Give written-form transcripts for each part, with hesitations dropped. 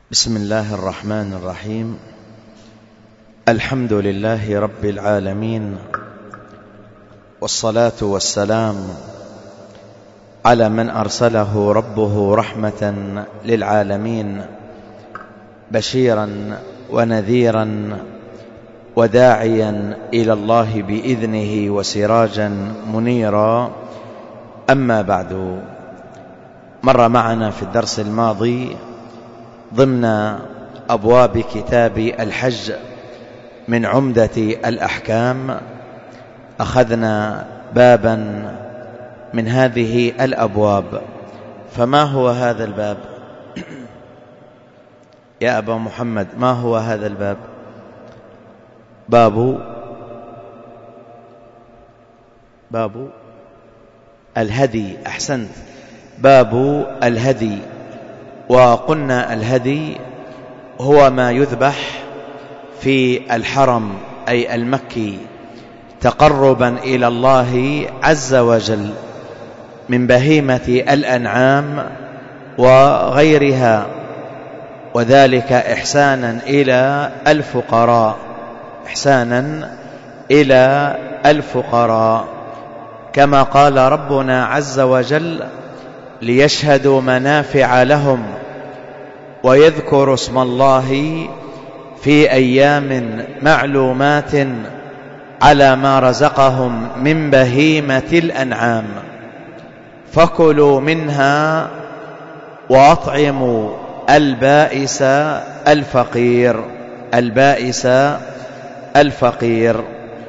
بسم الله الرحمن الرحيم. الحمد لله رب العالمين، والصلاة والسلام على من أرسله ربه رحمة للعالمين، بشيرا ونذيرا وداعيا إلى الله بإذنه وسراجا منيرا. أما بعد، مر معنا في الدرس الماضي ضمن أبواب كتاب الحج من عمدة الأحكام أخذنا بابا من هذه الأبواب. فما هو هذا الباب يا أبا محمد؟ ما هو هذا الباب؟ باب الهدي. أحسنت، باب الهدي. وقلنا الهدي هو ما يذبح في الحرم أي المكي تقربا إلى الله عز وجل من بهيمة الأنعام وغيرها، وذلك إحسانا إلى الفقراء، كما قال ربنا عز وجل: ليشهدوا منافع لهم ويذكروا اسم الله في أيام معلومات على ما رزقهم من بهيمة الأنعام، فكلوا منها وأطعموا البائس الفقير.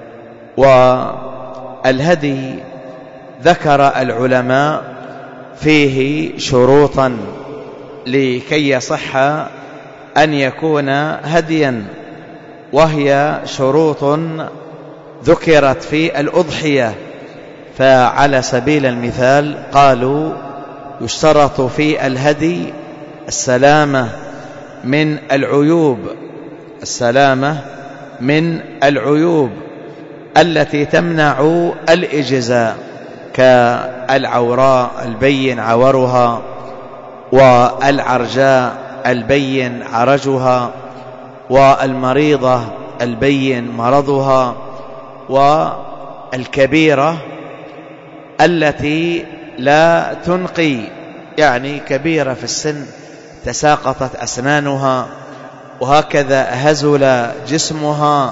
والهدي ذكر العلماء فيه شروطا لكي يصح أن يكون هديا، وهي شروط ذكرت في الأضحية. فعلى سبيل المثال قالوا: يشترط في الهدي السلامة من العيوب التي تمنع الإجزاء، كالعوراء البين عورها، والعرجاء البين عرجها، والمريضة البين مرضها، والكبيرة التي لا تنقي، يعني كبيرة في السن تساقطت أسنانها، وهكذا هزل جسمها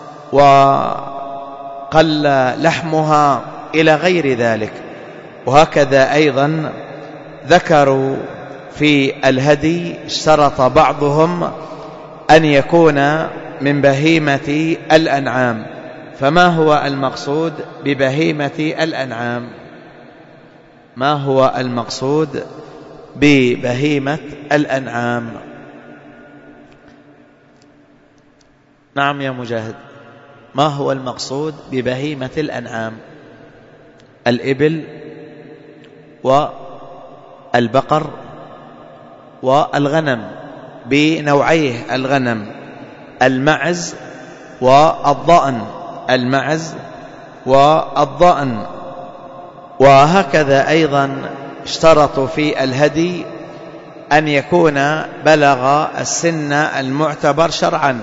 وقل لحمها إلى غير ذلك. وهكذا أيضا ذكروا في الهدي اشترط بعضهم أن يكون من بهيمة الأنعام. فما هو المقصود ببهيمة الأنعام؟ ما هو المقصود ببهيمة الأنعام؟ نعم يا مجاهد، ما هو المقصود ببهيمة الأنعام؟ الإبل والبقر والغنم بنوعيه: الغنم، المعز والضأن. وهكذا أيضا اشترطوا في الهدي أن يكون بلغ السن المعتبر شرعا.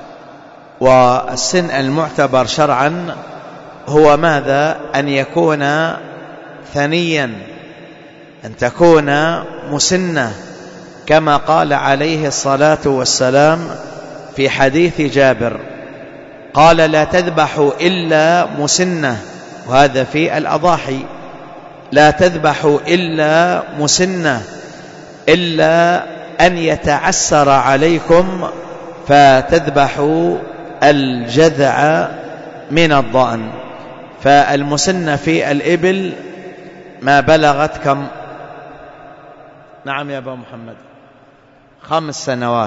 والسن المعتبر شرعا هو ماذا؟ أن يكون ثنيا، أن تكون مسنة، كما قال عليه الصلاة والسلام في حديث جابر، قال: لا تذبحوا إلا مسنة. وهذا في الأضاحي: لا تذبحوا إلا مسنة، إلا أن يتعسر عليكم فتذبحوا الجذع من الضأن. فالمسنة في الإبل ما بلغت كم؟ نعم يا أبا محمد، 5 سنوات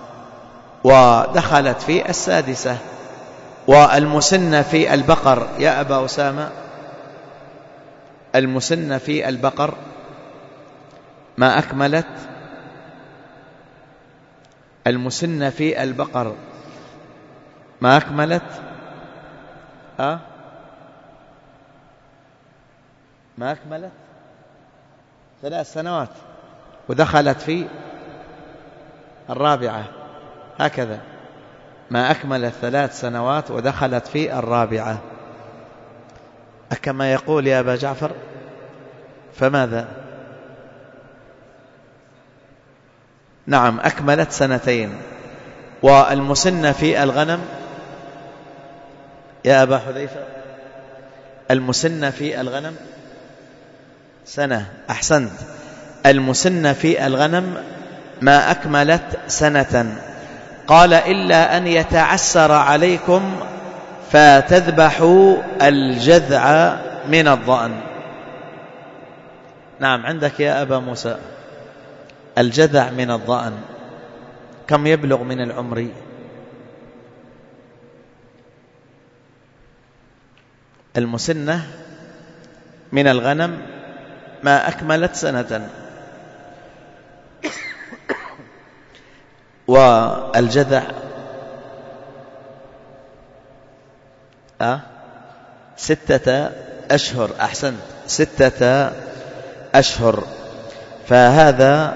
ودخلت في 6. والمسنة في البقر يا أبا أسامة، المسنة في البقر ما أكملت، المسنة في البقر ما أكملت ما أكملت 3 سنوات ودخلت في الرابعة، هكذا، ما أكملت 3 سنوات ودخلت في الرابعة. أكما يقول يا أبا جعفر؟ فماذا؟ نعم، أكملت 2. والمسنة في الغنم يا أبا حذيفة، المسنة في الغنم 1. أحسنت. المسنة في الغنم ما أكملت 1. قال إلا أن يتعسر عليكم فتذبحوا الجذع من الضأن. نعم، عندك يا أبا موسى الجذع من الضأن كم يبلغ من العمر؟ المسنة من الغنم ما أكملت 1. والجذع 6 أشهر. أحسنت، 6 أشهر. فهذا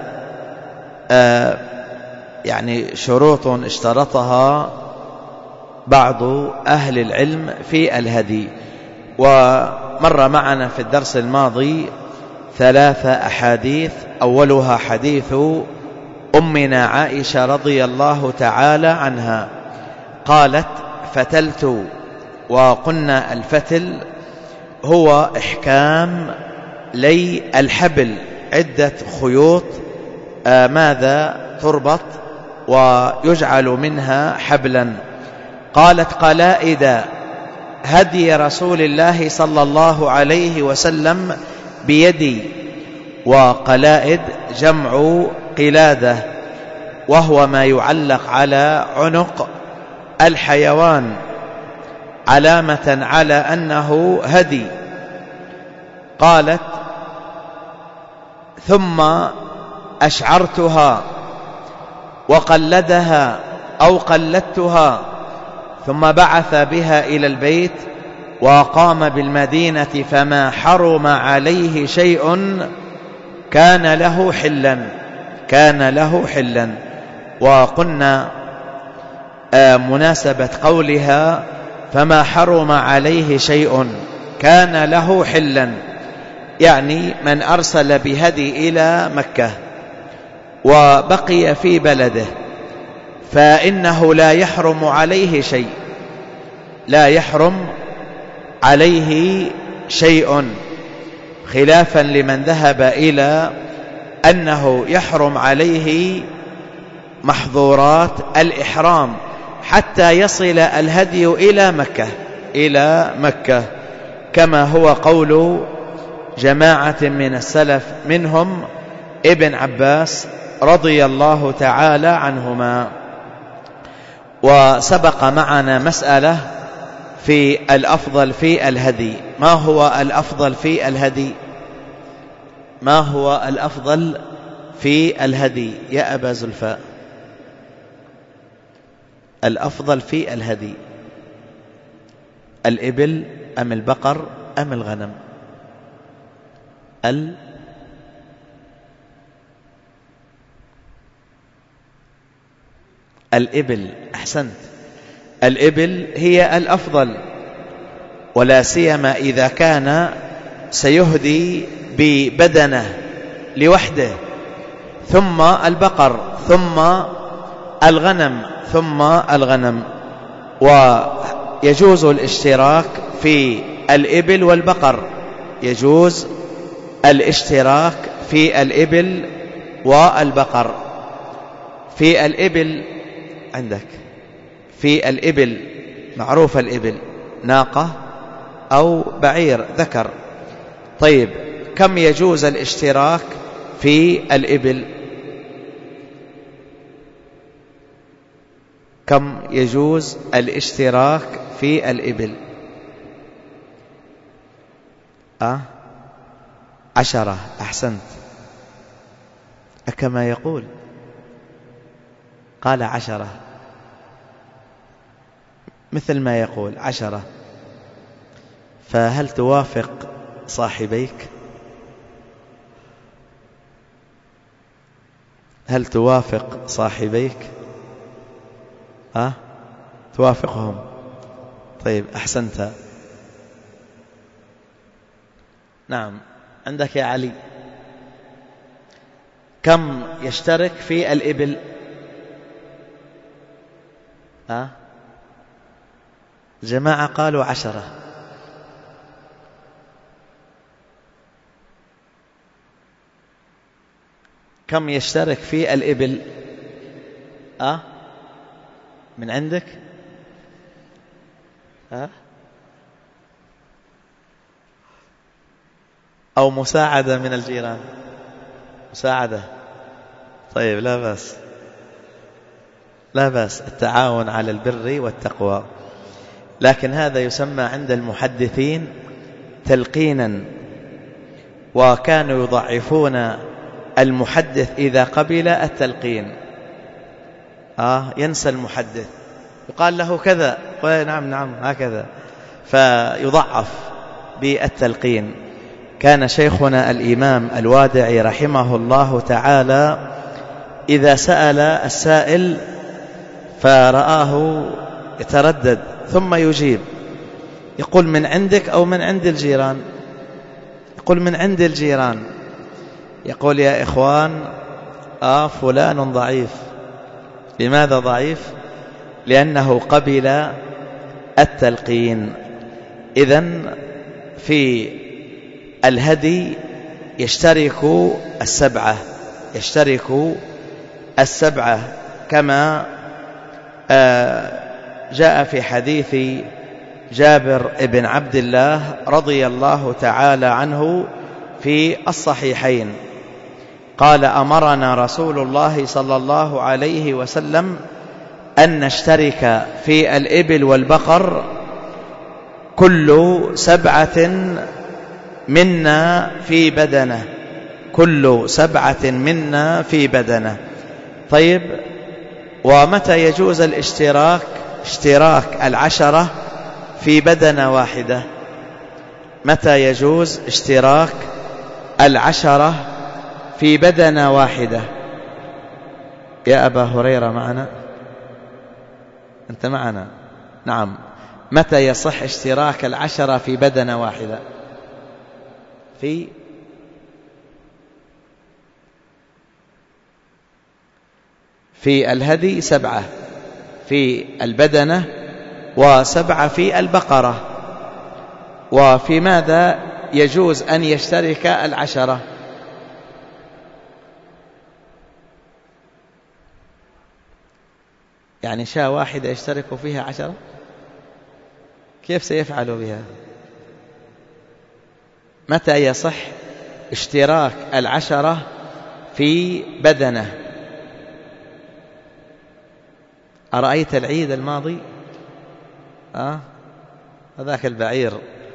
يعني شروط اشترطها بعض أهل العلم في الهدي. ومر معنا في الدرس الماضي 3 أحاديث. أولها حديث أمنا عائشة رضي الله تعالى عنها، قالت: فتلت. وقلنا الفتل هو إحكام لي الحبل، عدة خيوط ماذا تربط ويجعل منها حبلا. قالت: قلائد هدي رسول الله صلى الله عليه وسلم بيدي. وقلائد جمع قلادة، وهو ما يعلق على عنق الحيوان علامة على أنه هدي. قالت: ثم أشعرتها وقلدها أو قلدتها، ثم بعث بها إلى البيت وقام بالمدينة، فما حرم عليه شيء كان له حلا، كان له حلا. وقلنا مناسبة قولها فما حرم عليه شيء كان له حلا، يعني من أرسل بهدي إلى مكة وبقي في بلده فإنه لا يحرم عليه شيء، لا يحرم عليه شيء، خلافا لمن ذهب إلى أنه يحرم عليه محظورات الإحرام حتى يصل الهدي إلى مكة، كما هو قول جماعة من السلف منهم ابن عباس رضي الله تعالى عنهما. وسبق معنا مسألة في الأفضل في الهدي. ما هو الأفضل في الهدي؟ ما هو الأفضل في الهدي يا أبا زلفاء؟ الأفضل في الهدي الإبل أم البقر أم الغنم؟ الإبل. أحسنت، الإبل هي الأفضل، ولا سيما إذا كان سيهدي ببدنه لوحده، ثم البقر، ثم الغنم. ويجوز الاشتراك في الإبل والبقر، يجوز الاشتراك في الإبل والبقر. في الإبل عندك، في الإبل معروف الإبل ناقة أو بعير ذكر. طيب، كم يجوز الاشتراك في الإبل؟ كم يجوز الاشتراك في الإبل؟ 10. أحسنت، كما يقول، قال 10 مثل ما يقول 10. فهل توافق صاحبيك؟ هل توافق صاحبيك؟ توافقهم؟ طيب، أحسنت. نعم، عندك يا علي. كم يشترك في الإبل؟ جماعة قالوا 10. كم يشترك في الإبل؟ من عندك؟ أو مساعدة من الجيران؟ مساعدة. طيب، لا بأس، لا بأس، التعاون على البر والتقوى. لكن هذا يسمى عند المحدثين تلقينا، وكانوا يضعفون المحدث إذا قبل التلقين. ينسى المحدث، يقال له كذا، نعم نعم هكذا، فيضعف بالتلقين. كان شيخنا الإمام الوادعي رحمه الله تعالى إذا سأل السائل فرآه يتردد ثم يجيب، يقول: من عندك أو من عند الجيران؟ يقول: من عند الجيران. يقول: يا إخوان، فلان ضعيف. لماذا ضعيف؟ لأنه قبل التلقين. إذن في الهدي يشترك السبعة كما جاء في حديث جابر بن عبد الله رضي الله تعالى عنه في الصحيحين، قال: أمرنا رسول الله صلى الله عليه وسلم أن نشترك في الإبل والبقر كل 7 منا في بدنه، كل 7 منا في بدنه. طيب، ومتى يجوز اشتراك 10 في بدنة واحدة؟ متى يجوز اشتراك 10 في بدنة واحدة؟ يا أبا هريرة معنا؟ أنت معنا؟ نعم. متى يصح اشتراك 10 في بدنة واحدة؟ في الهدي 7 في البدنة و7 في البقرة. وفي ماذا يجوز أن يشترك 10؟ يعني شاة واحدة يشترك فيها 10؟ كيف سيفعل بها؟ متى يصح اشتراك 10 في بدنة؟ أرأيت العيد الماضي؟ هذاك البعير،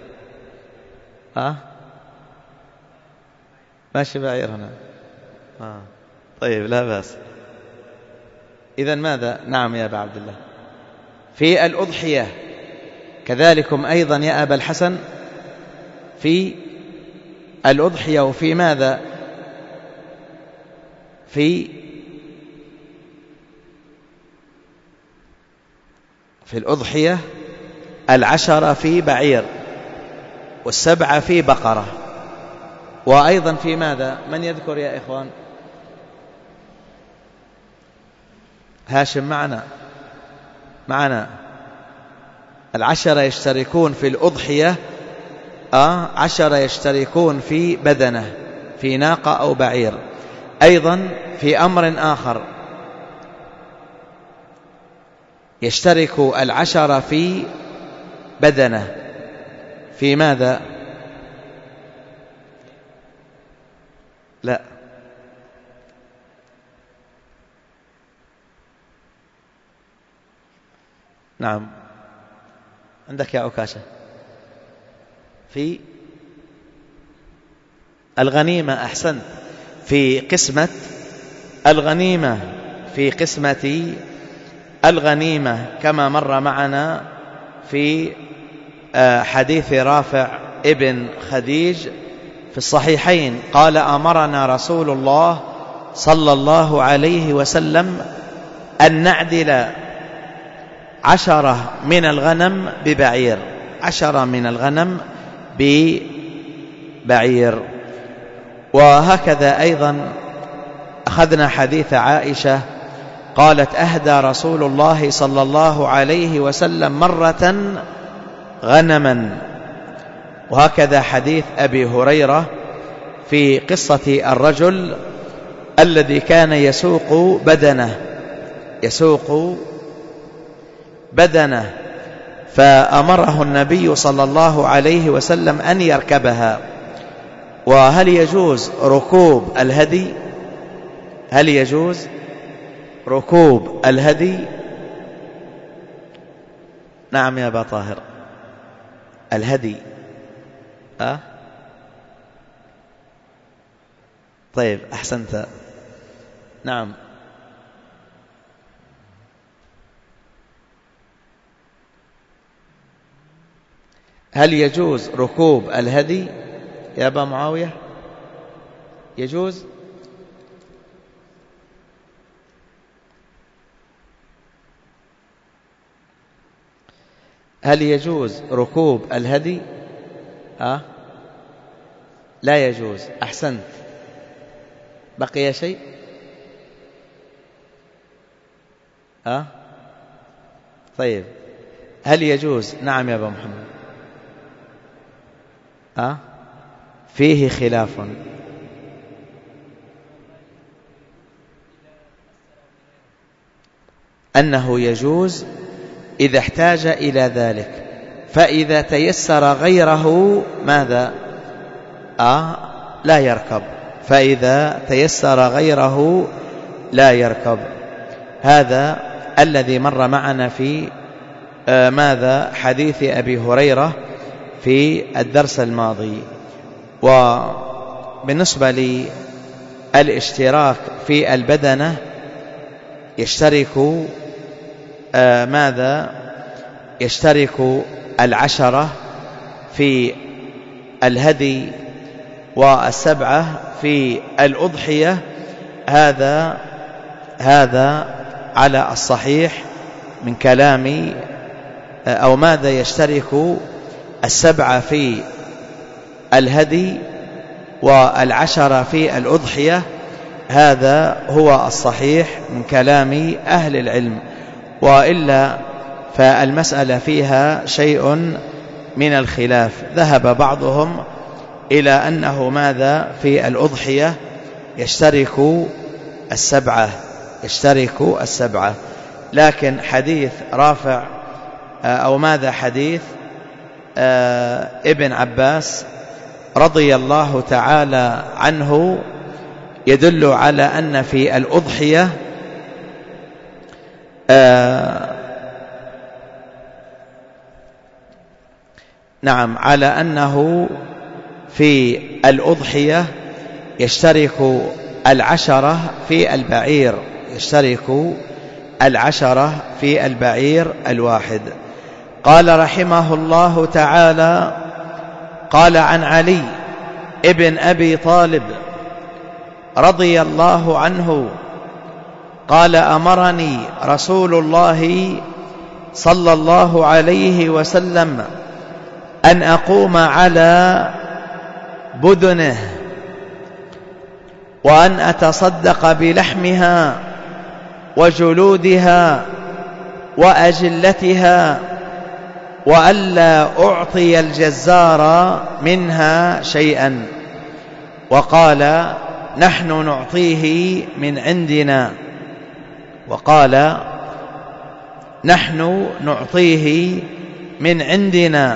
ماشي بعير هنا. طيب، لا بأس. إذن ماذا؟ نعم يا أبا عبد الله. في الأضحية كذلكم أيضا يا أبا الحسن، في الأضحية. وفي ماذا؟ في الأضحية 10 في بعير و7 في بقرة. وأيضا في ماذا؟ من يذكر يا إخوان؟ هاشم معنا 10 يشتركون في الأضحية، 10 يشتركون في بدنة، في ناقة أو بعير. أيضا في أمر آخر يشترك 10 في بدنة، في ماذا؟ لا، نعم، عندك يا عكاشة. في الغنيمة، أحسنت، في قسمة الغنيمة، في قسمة الغنيمة كما مر معنا في حديث رافع ابن خديج في الصحيحين، قال: أمرنا رسول الله صلى الله عليه وسلم أن نعدل 10 من الغنم ببعير، 10 من الغنم ببعير. وهكذا أيضا أخذنا حديث عائشة قالت أهدى رسول الله صلى الله عليه وسلم مرة غنما. وهكذا حديث أبي هريرة في قصة الرجل الذي كان يسوق بدنه فأمره النبي صلى الله عليه وسلم أن يركبها. وهل يجوز ركوب الهدي؟ هل يجوز ركوب الهدي؟ نعم يا أبا طاهر، الهدي طيب أحسنت. نعم هل يجوز ركوب الهدي يا أبا معاوية؟ يجوز؟ هل يجوز ركوب الهدي؟ لا يجوز. أحسنت. بقي شيء؟ طيب هل يجوز؟ نعم يا أبا محمد. فيه خلاف. أنه يجوز إذا احتاج إلى ذلك، فإذا تيسر غيره ماذا؟ لا يركب. فإذا تيسر غيره لا يركب. هذا الذي مر معنا في ماذا؟ حديث أبي هريرة في الدرس الماضي. وبالنسبة للاشتراك في البدنة يشترك ماذا؟ يشترك 10 في الهدي و7 في الأضحية. هذا على الصحيح من كلامي. أو ماذا؟ يشترك 7 في الهدي و10 في الأضحية. هذا هو الصحيح من كلام أهل العلم، وإلا فالمسألة فيها شيء من الخلاف. ذهب بعضهم إلى أنه ماذا؟ في الأضحية يشترك 7، لكن حديث رافع أو ماذا؟ حديث ابن عباس رضي الله تعالى عنه يدل على أن في الأضحية نعم، على أنه في الأضحية يشترك 10 في البعير، يشترك 10 في البعير الواحد. قال رحمه الله تعالى: قال عن علي ابن أبي طالب رضي الله عنه قال: أمرني رسول الله صلى الله عليه وسلم أن أقوم على بدنه وأن أتصدق بلحمها وجلودها وأجلتها، وألا أعطي الجزار منها شيئا. وقال: نحن نعطيه من عندنا. وقال: نحن نعطيه من عندنا.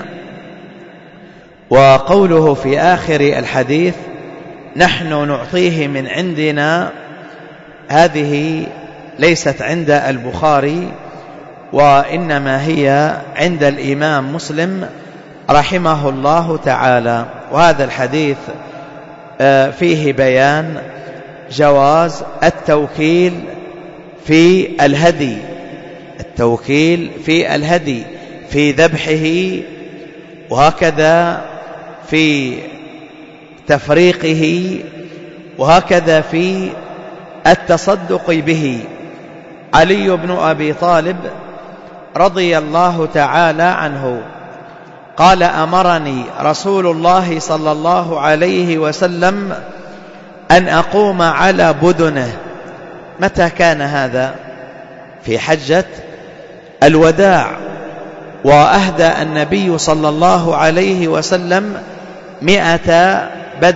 وقوله في آخر الحديث نحن نعطيه من عندنا، هذه ليست عند البخاري، وإنما هي عند الإمام مسلم رحمه الله تعالى. وهذا الحديث فيه بيان جواز التوكيل في الهدي، التوكيل في الهدي في ذبحه، وهكذا في تفريقه، وهكذا في التصدق به. علي بن أبي طالب رضي الله تعالى عنه قال: أمرني رسول الله صلى الله عليه وسلم أن أقوم على بدنه. متى كان هذا؟ في حجة الوداع. وأهدى النبي صلى الله عليه وسلم 100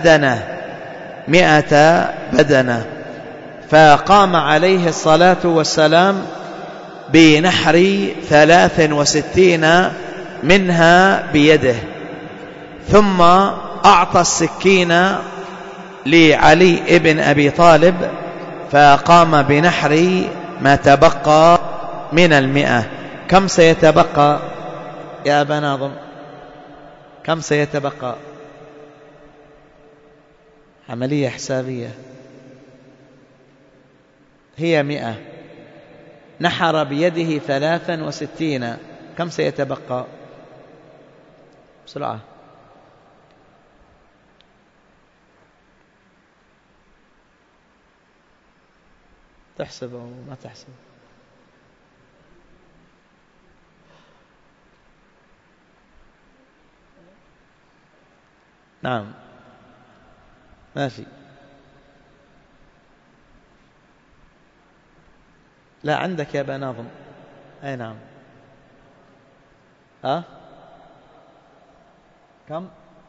بدنة، فقام عليه الصلاة والسلام بنحر 63 منها بيده، ثم أعطى السكين لعلي بن أبي طالب فقام بنحر ما تبقى من 100. كم سيتبقى يا أبا ناظم؟ كم سيتبقى؟ عملية حسابية. هي 100، نحر بيده 63، كم سيتبقى؟ بسرعة. تحسب أو ما تحسب؟ نعم ماشي. لا عندك يا أبا ناظم. أي نعم. كم؟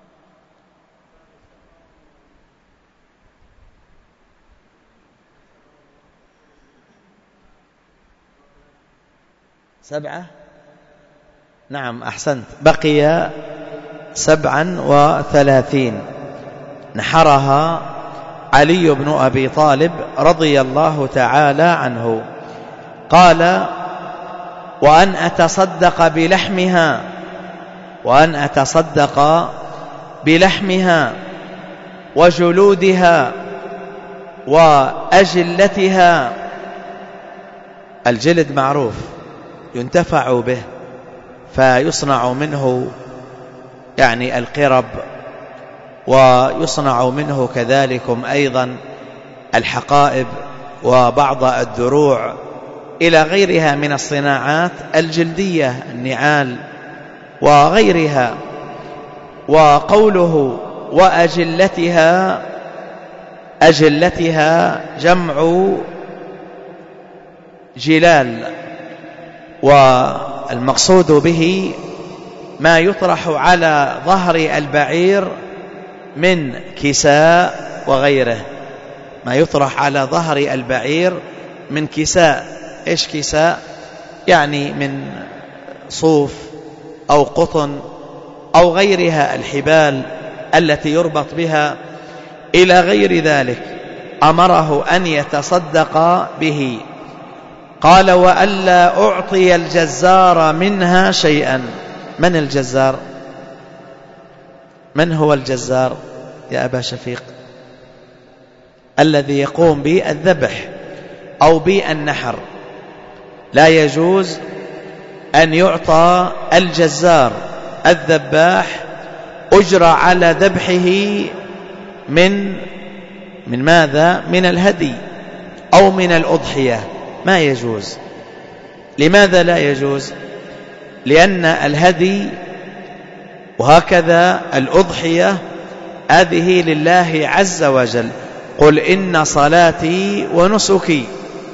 7. نعم أحسنت، بقي 37 نحرها علي بن أبي طالب رضي الله تعالى عنه. قال: وأن أتصدق بلحمها وجلودها وأجلتها. الجلد معروف ينتفع به، فيصنع منه يعني القرب، ويصنع منه كذلكم أيضا الحقائب وبعض الدروع إلى غيرها من الصناعات الجلدية، النعال وغيرها. وقوله وأجلتها، أجلتها جمع جلال، والمقصود به ما يطرح على ظهر البعير من كساء وغيره، ما يطرح على ظهر البعير من كساء. إيش كساء؟ يعني من صوف أو قطن أو غيرها، الحبال التي يربط بها إلى غير ذلك. أمره أن يتصدق به. قال: وألا أعطي الجزار منها شيئا. من الجزار؟ من هو الجزار يا أبا شفيق؟ الذي يقوم بالذبح أو بالنحر. لا يجوز أن يعطى الجزار الذباح أجرة على ذبحه من ماذا؟ من الهدي أو من الأضحية، ما يجوز. لماذا لا يجوز؟ لأن الهدي وهكذا الأضحية هذه لله عز وجل. قل إن صلاتي ونسكي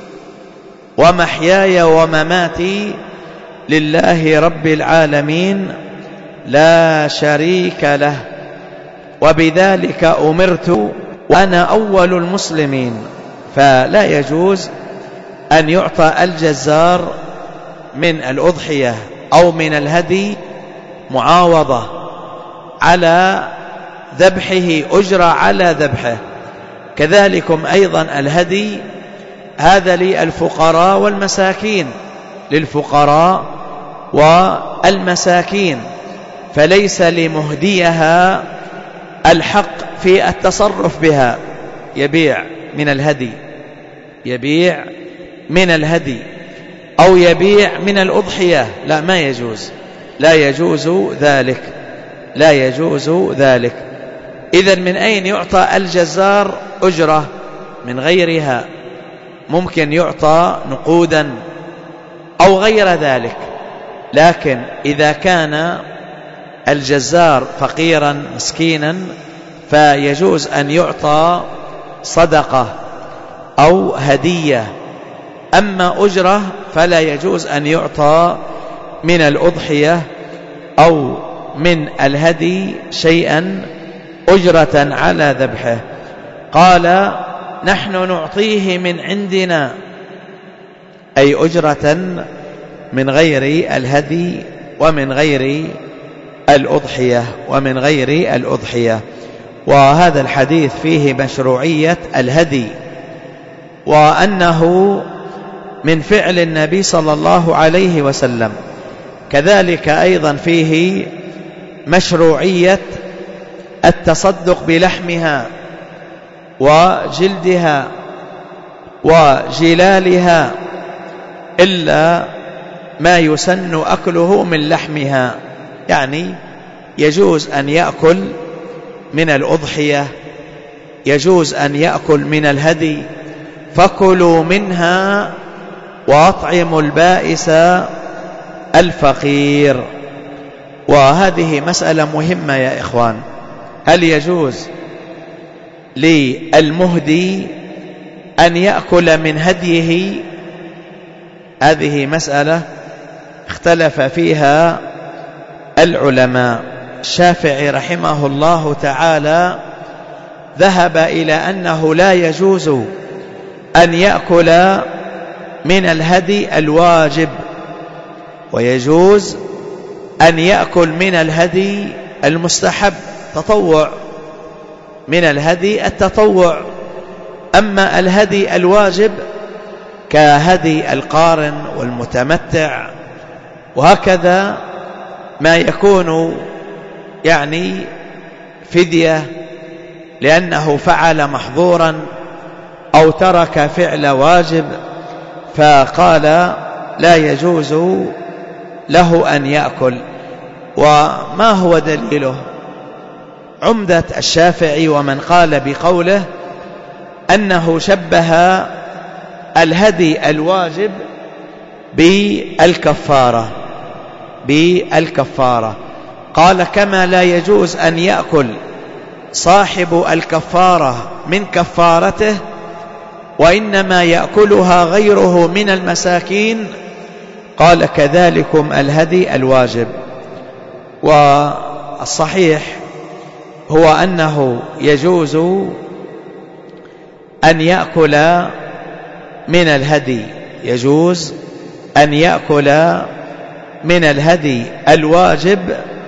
ومحياي ومماتي لله رب العالمين لا شريك له وبذلك أمرت وأنا أول المسلمين. فلا يجوز أن يعطى الجزار من الأضحية أو من الهدي معاوضة على ذبحه، أجرة على ذبحه. كذلكم أيضا الهدي هذا للفقراء والمساكين، للفقراء والمساكين، فليس لمهديها الحق في التصرف بها. يبيع من الهدي، يبيع من الهدي أو يبيع من الأضحية، لا، ما يجوز، لا يجوز ذلك، لا يجوز ذلك. إذن من أين يعطى الجزار أجرة؟ من غيرها، ممكن يعطى نقودا أو غير ذلك. لكن إذا كان الجزار فقيرا مسكينا فيجوز أن يعطى صدقة أو هدية. أما أجرة فلا يجوز أن يعطى من الأضحية أو من الهدي شيئا أجرة على ذبحه. قال نحن نعطيه من عندنا، أي أجرة من غير الهدي ومن غير الأضحية. وهذا الحديث فيه مشروعية الهدي، وأنه من فعل النبي صلى الله عليه وسلم. كذلك أيضا فيه مشروعية التصدق بلحمها وجلدها وجلالها، إلا ما يسن أكله من لحمها. يعني يجوز أن يأكل من الأضحية، يجوز أن يأكل من الهدي، فكلوا منها وأطعموا البائس الفقير. وهذه مسألة مهمة يا إخوان، هل يجوز للمهدي أن يأكل من هديه؟ هذه مسألة اختلف فيها العلماء. الشافعي رحمه الله تعالى ذهب إلى أنه لا يجوز أن يأكل من الهدي الواجب، ويجوز أن يأكل من الهدي المستحب، تطوع، من الهدي التطوع. أما الهدي الواجب كهدي القارن والمتمتع وهكذا ما يكون يعني فدية لأنه فعل محظورا أو ترك فعل واجب، فقال لا يجوز له أن يأكل. وما هو دليله؟ عمدة الشافعي ومن قال بقوله أنه شبه الهدي الواجب بالكفارة. قال كما لا يجوز أن يأكل صاحب الكفارة من كفارته وإنما يأكلها غيره من المساكين، قال كذلكم الهدي الواجب. والصحيح هو أنه يجوز أن يأكل من الهدي، يجوز أن يأكل من الهدي الواجب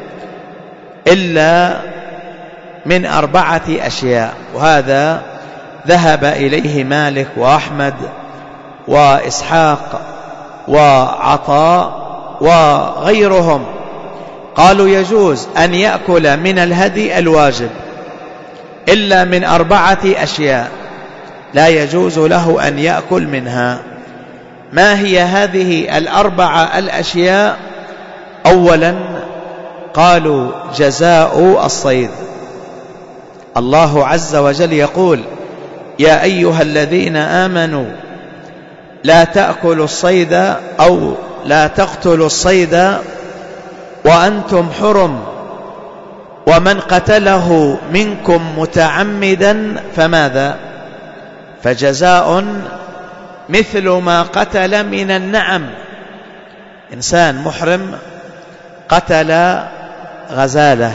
إلا من 4 أشياء، وهذا ذهب إليه مالك وأحمد وإسحاق وعطاء وغيرهم. قالوا يجوز أن يأكل من الهدي الواجب إلا من 4 أشياء لا يجوز له أن يأكل منها. ما هي هذه 4 الأشياء؟ أولا قالوا جزاء الصيد. الله عز وجل يقول يا أيها الذين آمنوا لا تأكلوا الصيد أو لا تقتلوا الصيد وأنتم حرم، ومن قتله منكم متعمدا فماذا؟ فجزاء مثل ما قتل من النعم. إنسان محرم قتل غزالة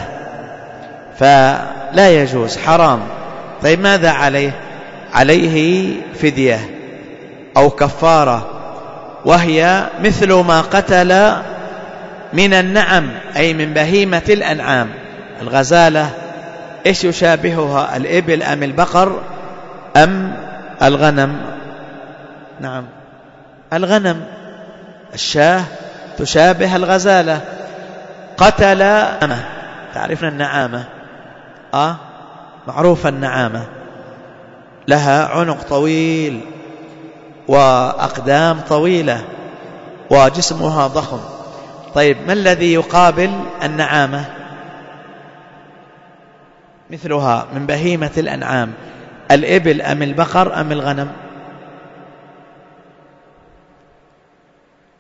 فلا يجوز، حرام. طيب ماذا عليه؟ عليه فدية أو كفارة، وهي مثل ما قتل من النعم أي من بهيمة الأنعام. الغزالة إيش يشابهها؟ الإبل أم البقر أم الغنم؟ نعم الغنم. الشاة تشابه الغزالة. قتل نعامة، تعرفنا النعامة؟ معروفة النعامة، لها عنق طويل وأقدام طويلة وجسمها ضخم. طيب ما الذي يقابل النعامة؟ مثلها من بهيمة الأنعام. الإبل أم البقر أم الغنم؟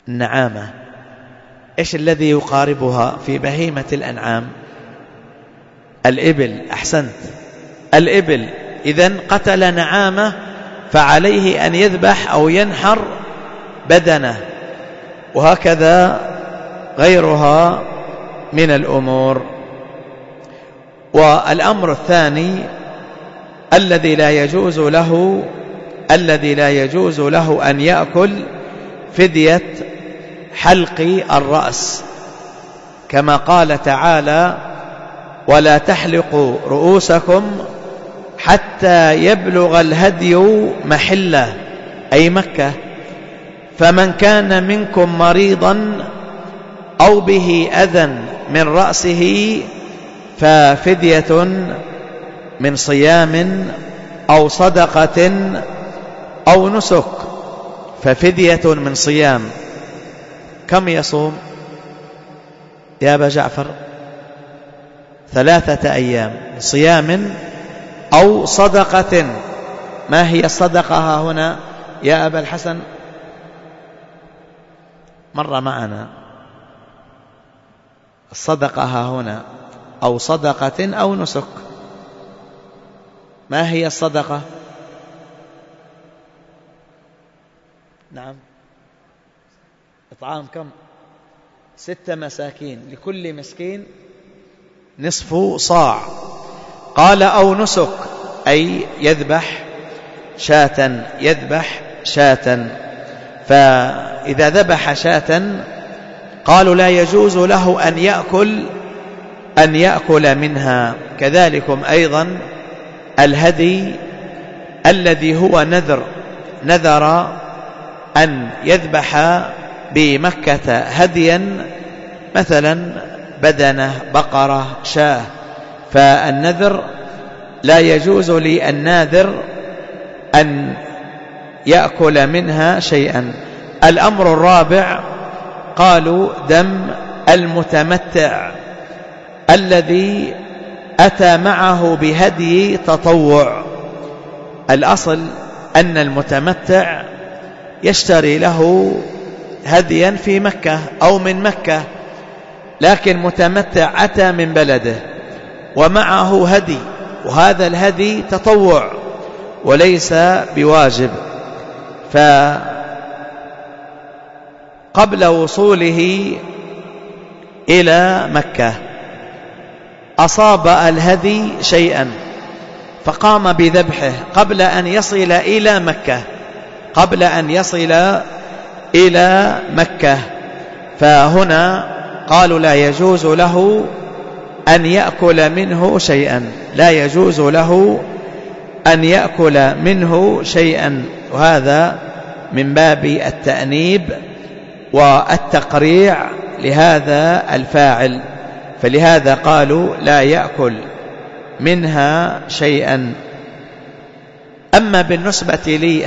النعامة. إيش الذي يقاربها في بهيمة الأنعام؟ الإبل. أحسنت، الإبل. إذن قتل نعامة فعليه أن يذبح أو ينحر بدنه، وهكذا غيرها من الأمور. والأمر الثاني الذي لا يجوز له أن يأكل فدية حلق الرأس، كما قال تعالى: ولا تحلقوا رؤوسكم حتى يبلغ الهدي محله، أي مكة. فمن كان منكم مريضا أو به أذى من رأسه ففدية من صيام أو صدقة أو نسك. ففدية من صيام. كم يصوم يا أبا جعفر؟ 3 أيام. صيام أو صدقة. ما هي الصدقة ها هنا يا أبا الحسن؟ مر معنا الصدقة ها هنا، أو صدقة أو نسك. ما هي الصدقة؟ نعم، إطعام كم؟ 6 مساكين، لكل مسكين نصف صاع. قال أو نسك، أي يذبح شاة. فإذا ذبح شاة قالوا لا يجوز له أن يأكل منها. كذلكم أيضا الهدي الذي هو نذر أن يذبح بمكة هديا، مثلا بدنة، بقرة، شاة، فالنذر لا يجوز للناذر أن يأكل منها شيئا. الأمر الرابع قالوا دم المتمتع الذي أتى معه بهدي تطوع. الأصل أن المتمتع يشتري له هديا في مكة أو من مكة، لكن متمتع أتى من بلده ومعه هدي، وهذا الهدي تطوع وليس بواجب. فقبل وصوله إلى مكة أصاب الهدي شيئا فقام بذبحه قبل أن يصل إلى مكة. فهنا قالوا لا يجوز له أن يأكل منه شيئا، وهذا من باب التأنيب والتقريع لهذا الفاعل، فلهذا قالوا لا يأكل منها شيئا. أما بالنسبة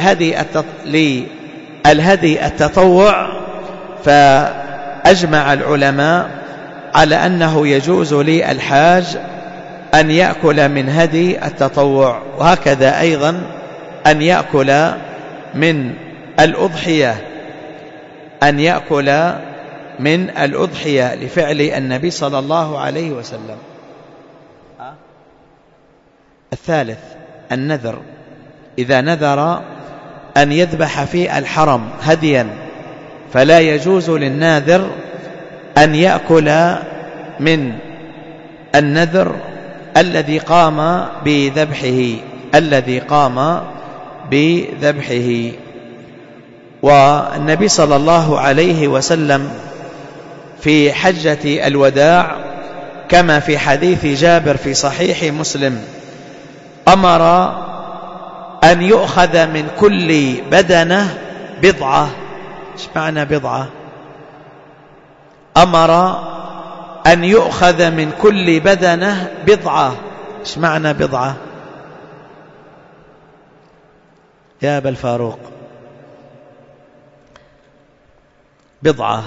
للهدي التطوع فأجمع العلماء على أنه يجوز للحاج أن يأكل من هدي التطوع، وهكذا أيضا أن يأكل من الأضحية لفعل النبي صلى الله عليه وسلم. الثالث النذر. إذا نذر أن يذبح في الحرم هديا فلا يجوز للناذر أن يأكل من النذر الذي قام بذبحه. والنبي صلى الله عليه وسلم في حجة الوداع كما في حديث جابر في صحيح مسلم أمر أن يؤخذ من كل بدنة بضعة. ايش معنى بضعة؟ أمر أن يؤخذ من كل بدنة بضعة. ايش معنى بضعة يا أبا الفاروق؟ بضعة.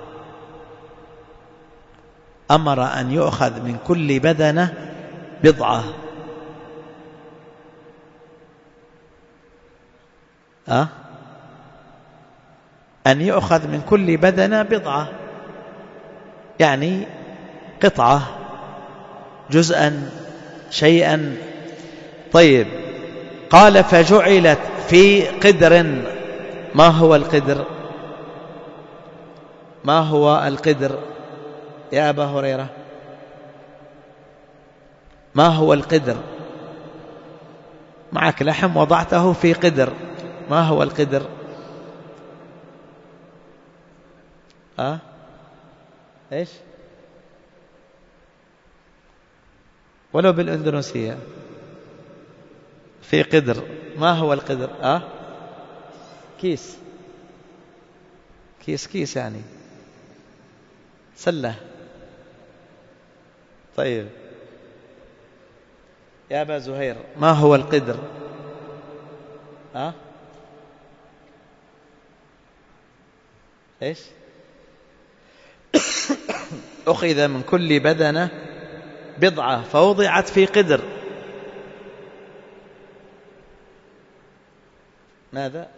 أمر أن يؤخذ من كل بدنة بضعة. أن يؤخذ من كل بدنة بضعة، يعني قطعة، جزءا، شيئا. طيب، قال فجعلت في قدر. ما هو القدر؟ ما هو القدر يا أبا هريرة؟ ما هو القدر؟ معك لحم وضعته في قدر، ما هو القدر؟ إيش؟ ولو بالإندونيسية في قدر. ما هو القدر؟ كيس، كيس يعني سلة. طيب يا أبا زهير، ما هو القدر؟ إيش؟ أخذ من كل بدنة بضعة فوضعت في قدر. ماذا؟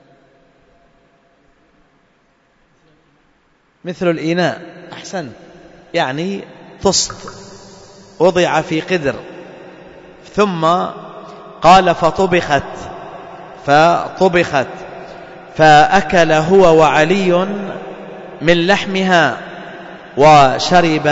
مثل الإناء. أحسنت، يعني طست، وضع في قدر. ثم قال فطبخت فأكل هو وعلي من لحمها وشرب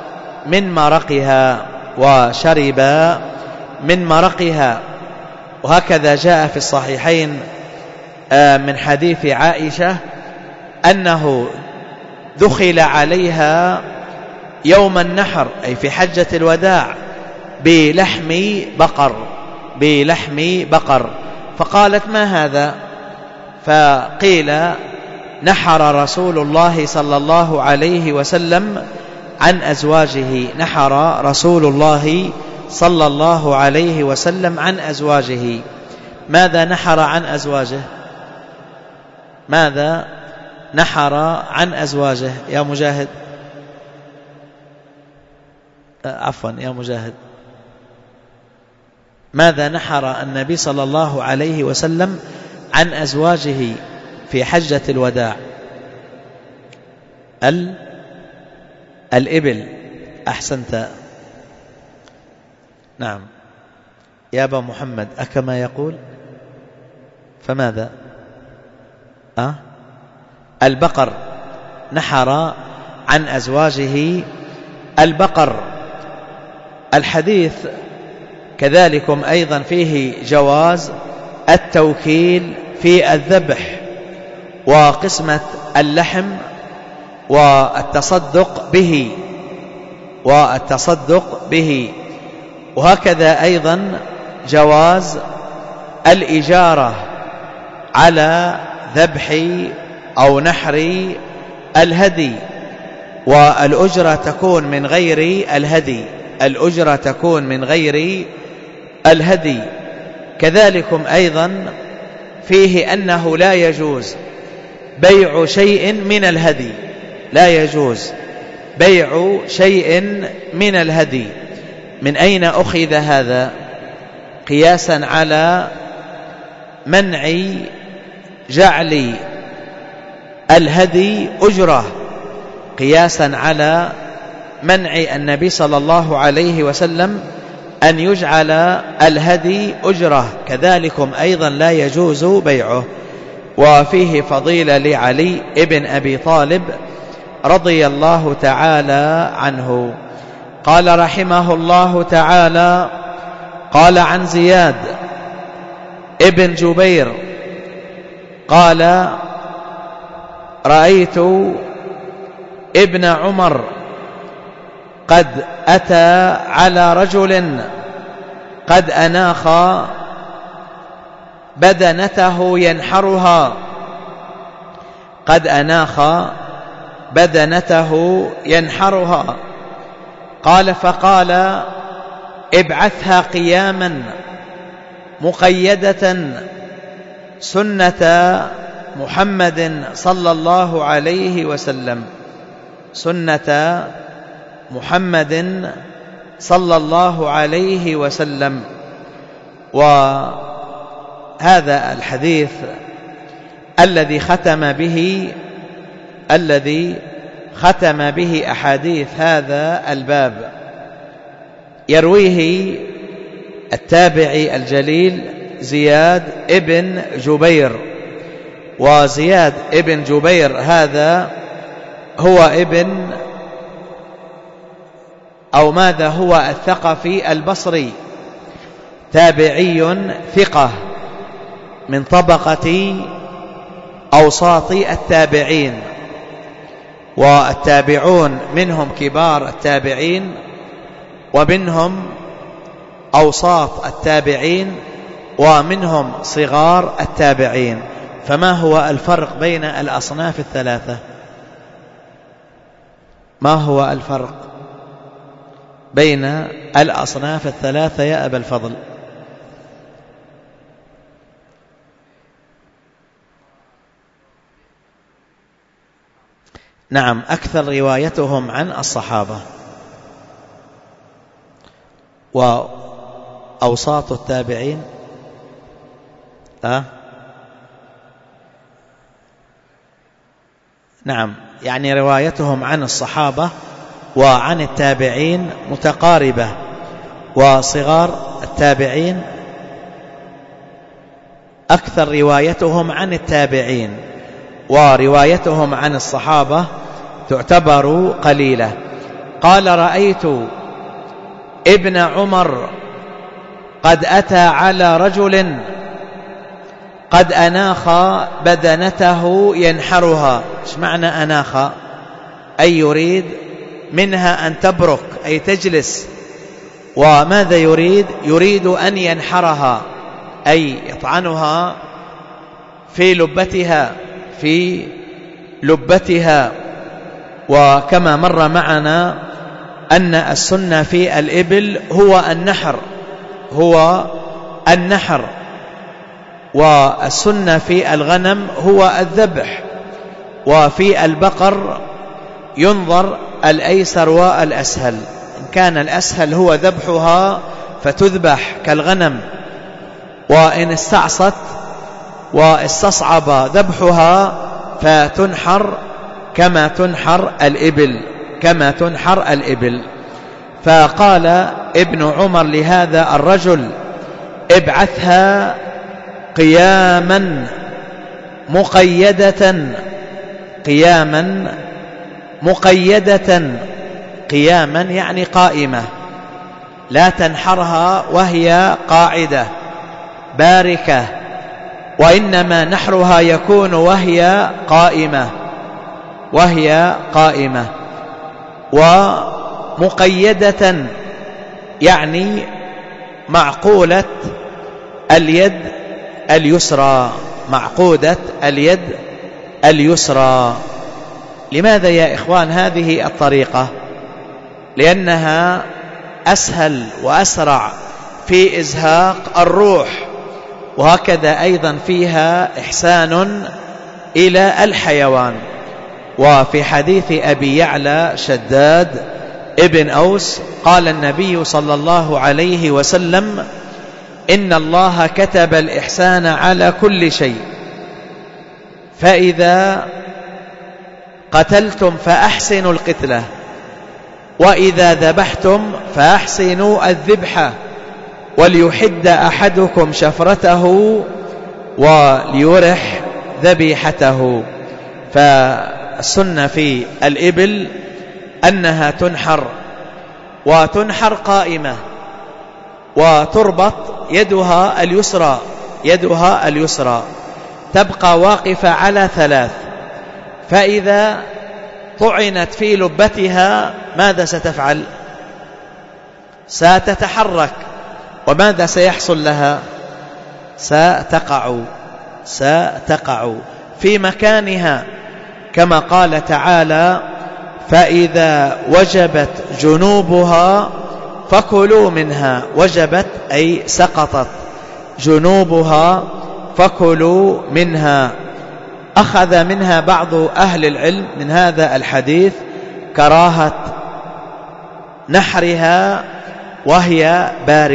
من مرقها. وهكذا جاء في الصحيحين من حديث عائشة أنه دخل عليها يوم النحر، أي في حجة الوداع، بلحم بقر، فقالت ما هذا؟ فقيل نحر رسول الله صلى الله عليه وسلم عن أزواجه. نحر رسول الله صلى الله عليه وسلم عن أزواجه. ماذا نحر عن أزواجه؟ ماذا نحر عن أزواجه يا مجاهد؟ عفوا يا مجاهد، ماذا نحر النبي صلى الله عليه وسلم عن أزواجه في حجة الوداع؟ الإبل. أحسنت، نعم يا أبا محمد، أكما يقول؟ فماذا؟ البقر. نحر عن أزواجه البقر. الحديث كذلكم أيضا فيه جواز التوكيل في الذبح وقسمة اللحم والتصدق به، وهكذا أيضا جواز الإجارة على ذبح أو نحر الهدي، والأجرة تكون من غير الهدي. كذلكم أيضا فيه أنه لا يجوز بيع شيء من الهدي. من أين أخذ هذا؟ قياسا على منع جعل الهدي أجرة، قياسا على منع النبي صلى الله عليه وسلم أن يجعل الهدي أجرة، كذلكم أيضا لا يجوز بيعه. وفيه فضيلة لعلي ابن أبي طالب رضي الله تعالى عنه. قال رحمه الله تعالى: قال عن زياد ابن جبير قال: رأيت ابن عمر قد أتى على رجل قد أناخ بدنته ينحرها، قال: فقال: ابعثها قياما مقيدة سنة محمد صلى الله عليه وسلم، سنة محمد صلى الله عليه وسلم. وهذا الحديث الذي ختم به الذي ختم به أحاديث هذا الباب، يرويه التابعي الجليل زياد ابن جبير. وزياد ابن جبير هذا هو ابن أو ماذا هو الثقفي البصري، تابعي ثقة من طبقة أوساط التابعين، والتابعون منهم كبار التابعين ومنهم أوساط التابعين ومنهم صغار التابعين. فما هو الفرق بين الأصناف الثلاثة؟ ما هو الفرق بين الأصناف الثلاثة يا أبا الفضل؟ نعم، أكثر روايتهم عن الصحابة، وأوساط التابعين نعم، يعني روايتهم عن الصحابة وعن التابعين متقاربة، وصغار التابعين أكثر روايتهم عن التابعين، وروايتهم عن الصحابة تعتبر قليلة. قال: رأيت ابن عمر قد أتى على رجل قد أناخ بدنته ينحرها. ايش معنى أناخ؟ أي يريد منها أن تبرك، أي تجلس. وماذا يريد؟ يريد أن ينحرها، أي يطعنها في لبتها. وكما مر معنا أن السنة في الإبل هو النحر، والسنة في الغنم هو الذبح، وفي البقر ينظر الأيسر والأسهل. إن كان الأسهل هو ذبحها فتذبح كالغنم، وإن استعصت واستصعب ذبحها فتنحر كما تنحر الإبل. فقال ابن عمر لهذا الرجل: ابعثها قياما مقيدة، قياما يعني قائمة، لا تنحرها وهي قاعدة باركة، وإنما نحرها يكون وهي قائمة. ومقيدة يعني معقولة اليد اليسرى. لماذا يا إخوان هذه الطريقة؟ لأنها أسهل وأسرع في إزهاق الروح، وهكذا أيضا فيها إحسان إلى الحيوان. وفي حديث أبي يعلى شداد ابن أوس قال النبي صلى الله عليه وسلم: إن الله كتب الإحسان على كل شيء، فإذا قتلتم فأحسنوا القتلة، وإذا ذبحتم فأحسنوا الذبحة، وليحد أحدكم شفرته وليرح ذبيحته. فالسنة في الإبل أنها تنحر قائمة، وتربط يدها اليسرى تبقى واقفة على 3. فإذا طعنت في لبتها ماذا ستفعل؟ ستتحرك، وماذا سيحصل لها؟ ستقع في مكانها، كما قال تعالى: فإذا وجبت جنوبها فكلوا منها. وجبت أي سقطت، جنوبها فكلوا منها. أخذ منها بعض أهل العلم من هذا الحديث كراهة نحرها وهي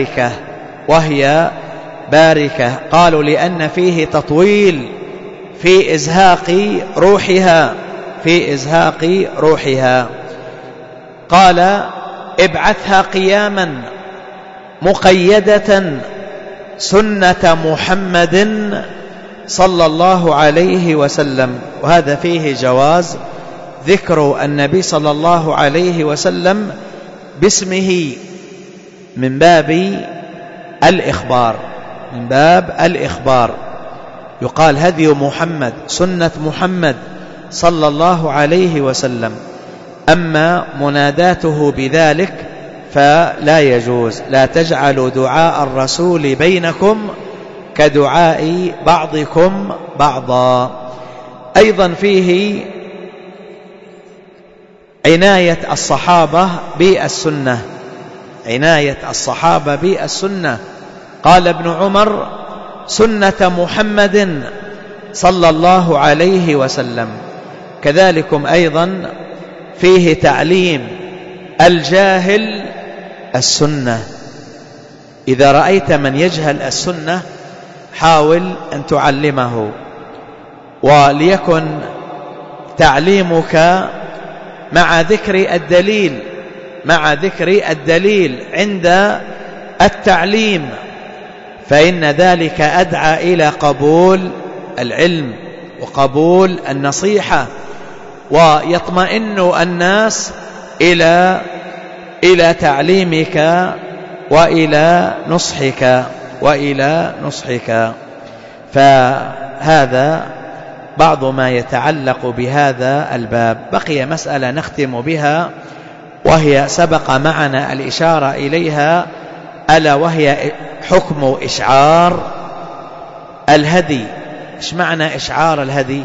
باركة، قالوا لأن فيه تطويل في إزهاق روحها، في إزهاق روحها. قال ابعثها قياما مقيدة سنة محمد صلى الله عليه وسلم. وهذا فيه جواز ذكر النبي صلى الله عليه وسلم باسمه من باب الإخبار، من باب الإخبار. يقال هدي محمد، سنة محمد صلى الله عليه وسلم. أما مناداته بذلك فلا يجوز. لا تجعلوا دعاء الرسول بينكم كدعاء بعضكم بعضا. أيضا فيه عناية الصحابة بالسنة، عناية الصحابة بالسنة. قال ابن عمر سنة محمد صلى الله عليه وسلم. كذلكم أيضا فيه تعليم الجاهل السنة. إذا رأيت من يجهل السنة حاول أن تعلمه، وليكن تعليمك مع ذكر الدليل، مع ذكر الدليل عند التعليم، فإن ذلك أدعى إلى قبول العلم وقبول النصيحة، ويطمئن الناس إلى تعليمك وإلى نصحك. فهذا بعض ما يتعلق بهذا الباب. بقي مسألة نختم بها، وهي سبق معنا الإشارة إليها، ألا وهي حكم إشعار الهدي. إيش معنى إشعار الهدي؟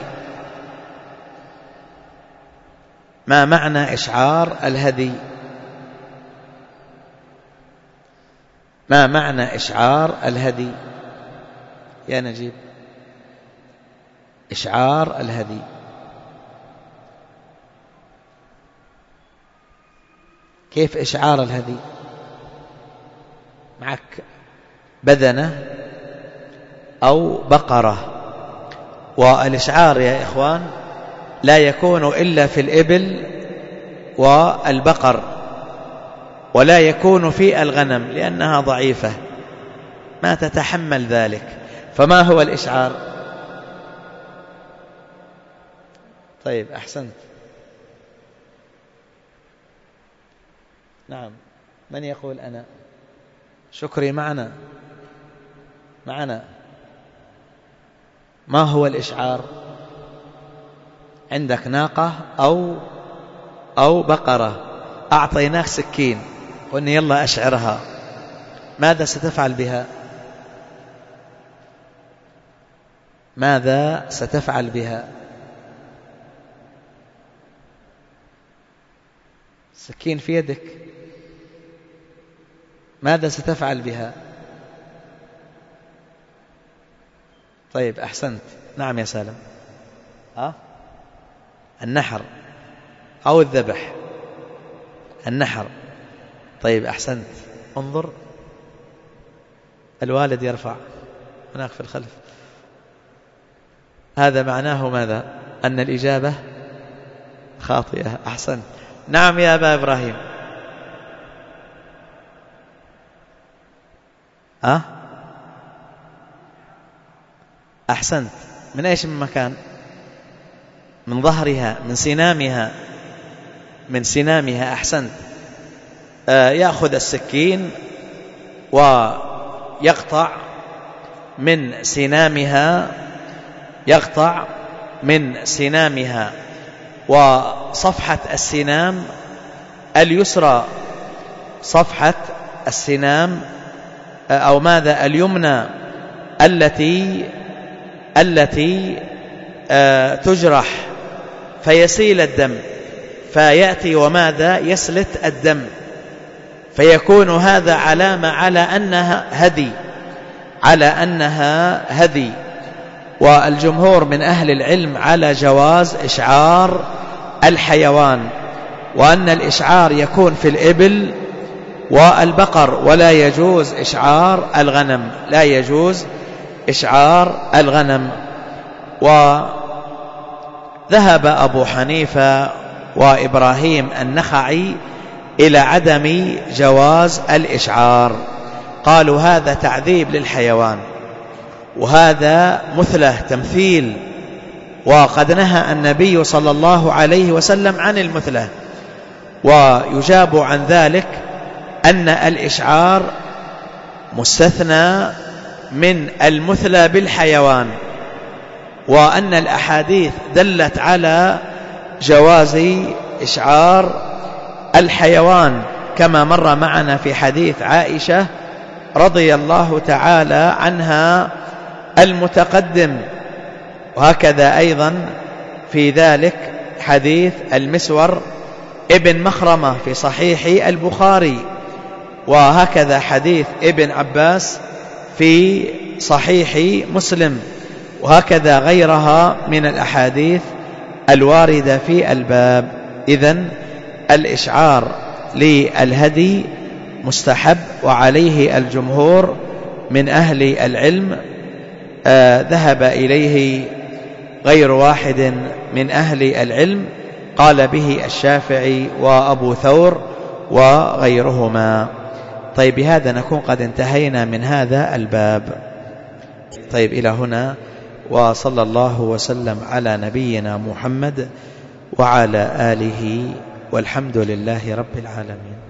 ما معنى إشعار الهدي؟ ما معنى إشعار الهدي يا نجيب؟ إشعار الهدي كيف إشعار الهدي؟ معك بدنة أو بقرة، والإشعار يا إخوان لا يكون إلا في الإبل والبقر، ولا يكون في الغنم لأنها ضعيفة ما تتحمل ذلك. فما هو الإشعار؟ طيب أحسنت. نعم، من يقول أنا؟ شكري معنا. ما هو الإشعار؟ عندك ناقة أو بقرة، أعطيناك سكين قلنا يلا أشعرها، ماذا ستفعل بها؟ ماذا ستفعل بها؟ سكين في يدك، ماذا ستفعل بها؟ طيب أحسنت. نعم يا سالم. النحر أو الذبح. النحر. طيب أحسنت. انظر الوالد يرفع هناك في الخلف. هذا معناه ماذا؟ أن الإجابة خاطئة. أحسنت. نعم يا أبا إبراهيم. أحسنت. من أيش من مكان؟ من ظهرها، من سنامها. أحسنت. يأخذ السكين ويقطع من سنامها، وصفحة السنام اليسرى، صفحة السنام أو ماذا اليمنى التي تجرح فيسيل الدم، فيأتي وماذا يسلت الدم، فيكون هذا علامة على أنها هدي. والجمهور من أهل العلم على جواز إشعار الحيوان، وأن الإشعار يكون في الإبل والبقر، ولا يجوز إشعار الغنم، لا يجوز إشعار الغنم. ذهب أبو حنيفة وإبراهيم النخعي إلى عدم جواز الإشعار، قالوا هذا تعذيب للحيوان، وهذا مثله تمثيل، وقد نهى النبي صلى الله عليه وسلم عن المثله. ويجاب عن ذلك أن الإشعار مستثنى من المثلى بالحيوان، وأن الأحاديث دلت على جواز إشعار الحيوان، كما مر معنا في حديث عائشة رضي الله تعالى عنها المتقدم، وهكذا أيضا في ذلك حديث المسور ابن مخرمة في صحيح البخاري، وهكذا حديث ابن عباس في صحيح مسلم، وهكذا غيرها من الأحاديث الواردة في الباب. إذن الإشعار للهدي مستحب، وعليه الجمهور من أهل العلم، ذهب إليه غير واحد من أهل العلم، قال به الشافعي وأبو ثور وغيرهما. طيب، بهذا نكون قد انتهينا من هذا الباب. طيب، إلى هنا، وصلى الله وسلم على نبينا محمد وعلى آله، والحمد لله رب العالمين.